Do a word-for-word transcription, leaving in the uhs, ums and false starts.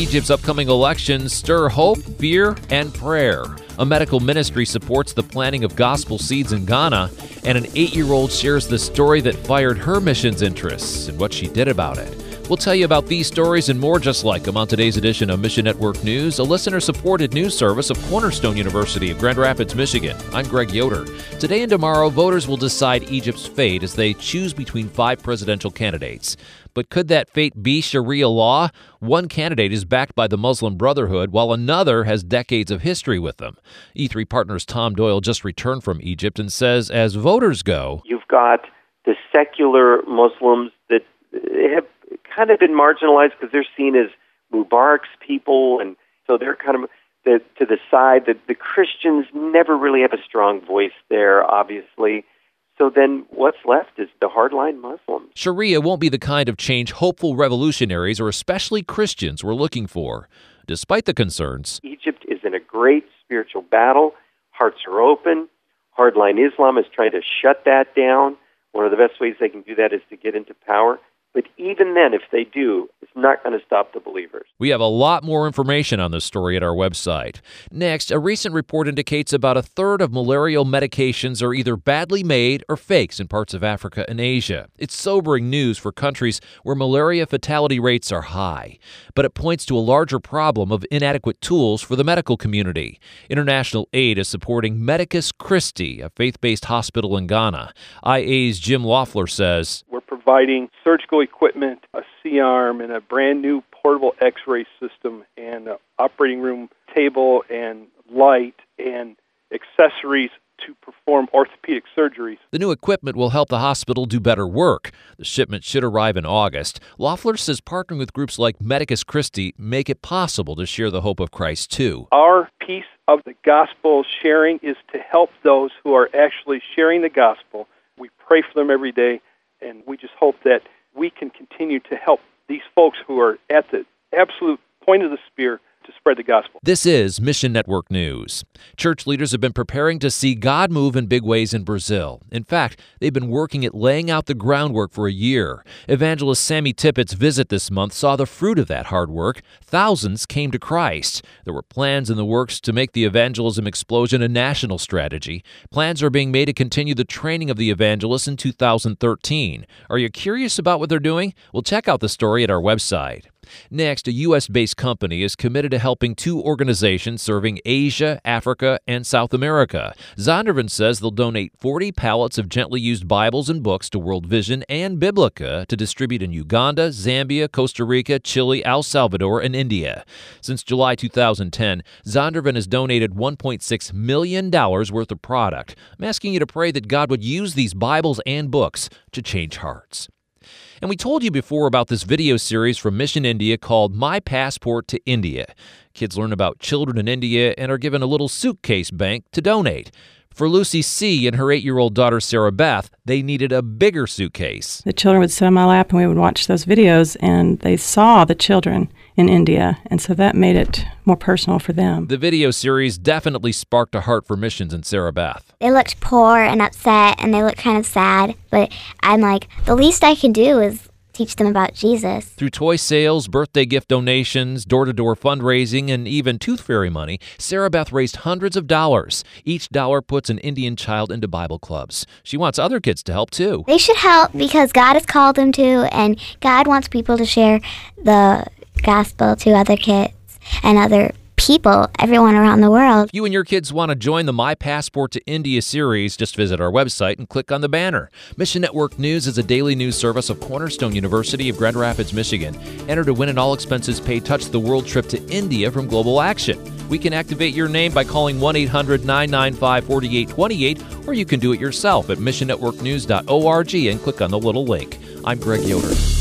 Egypt's upcoming elections stir hope, fear, and prayer. A medical ministry supports the planting of gospel seeds in Ghana, and an eight-year-old shares the story that fired her missions interests and what she did about it. We'll tell you about these stories and more just like them on today's edition of Mission Network News, a listener-supported news service of Cornerstone University of Grand Rapids, Michigan. I'm Greg Yoder. Today and tomorrow, voters will decide Egypt's fate as they choose between five presidential candidates. But could that fate be Sharia law? One candidate is backed by the Muslim Brotherhood, while another has decades of history with them. E three Partners' Tom Doyle just returned from Egypt and says, as voters go, you've got the secular Muslims that have kind of been marginalized because they're seen as Mubarak's people, and so they're kind of the, to the side. That the Christians never really have a strong voice there, obviously. So then what's left is the hardline Muslims. Sharia won't be the kind of change hopeful revolutionaries or especially Christians were looking for. Despite the concerns, Egypt is in a great spiritual battle. Hearts are open. Hardline Islam is trying to shut that down. One of the best ways they can do that is to get into power. But even then, if they do, it's not going to stop the believers. We have a lot more information on this story at our website. Next, a recent report indicates about a third of malarial medications are either badly made or fakes in parts of Africa and Asia. It's sobering news for countries where malaria fatality rates are high. But it points to a larger problem of inadequate tools for the medical community. International aid is supporting Medicus Christi, a faith-based hospital in Ghana. I A's Jim Loeffler says, we're providing surgical equipment, a C-arm, and a brand new portable X-ray system, and an operating room table and light and accessories to perform orthopedic surgeries. The new equipment will help the hospital do better work. The shipment should arrive in August. Loeffler says partnering with groups like Medicus Christi make it possible to share the hope of Christ too. Our piece of the gospel sharing is to help those who are actually sharing the gospel. We pray for them every day, and we just hope that we can continue to help these folks who are at the absolute point of the spear to spread the gospel. This is Mission Network News. Church leaders have been preparing to see God move in big ways in Brazil. In fact, they've been working at laying out the groundwork for a year. Evangelist Sammy Tippett's visit this month saw the fruit of that hard work. Thousands came to Christ. There were plans in the works to make the evangelism explosion a national strategy. Plans are being made to continue the training of the evangelists in two thousand thirteen. Are you curious about what they're doing? Well, check out the story at our website. Next, a U S-based company is committed to helping two organizations serving Asia, Africa, and South America. Zondervan says they'll donate forty pallets of gently used Bibles and books to World Vision and Biblica to distribute in Uganda, Zambia, Costa Rica, Chile, El Salvador, and India. Since July two thousand ten, Zondervan has donated one point six million dollars worth of product. I'm asking you to pray that God would use these Bibles and books to change hearts. And we told you before about this video series from Mission India called My Passport to India. Kids learn about children in India and are given a little suitcase bank to donate. For Lucy C. and her eight-year-old daughter Sarah Beth, they needed a bigger suitcase. The children would sit on my lap and we would watch those videos, and they saw the children in India, and so that made it more personal for them. The video series definitely sparked a heart for missions in Sarah Beth. They looked poor and upset, and they looked kind of sad, but I'm like, the least I can do is teach them about Jesus. Through toy sales, birthday gift donations, door-to-door fundraising, and even tooth fairy money, Sarah Beth raised hundreds of dollars. Each dollar puts an Indian child into Bible clubs. She wants other kids to help, too. They should help because God has called them to, and God wants people to share the gospel to other kids and other people, everyone around the world. If you and your kids want to join the My Passport to India series, just visit our website and click on the banner. Mission Network News is a daily news service of Cornerstone University of Grand Rapids, Michigan. Enter to win an all-expenses-paid Touch the World trip to India from Global Action. We can activate your name by calling one eight hundred nine nine five four eight two eight, or you can do it yourself at mission network news dot org and click on the little link. I'm Greg Yoder.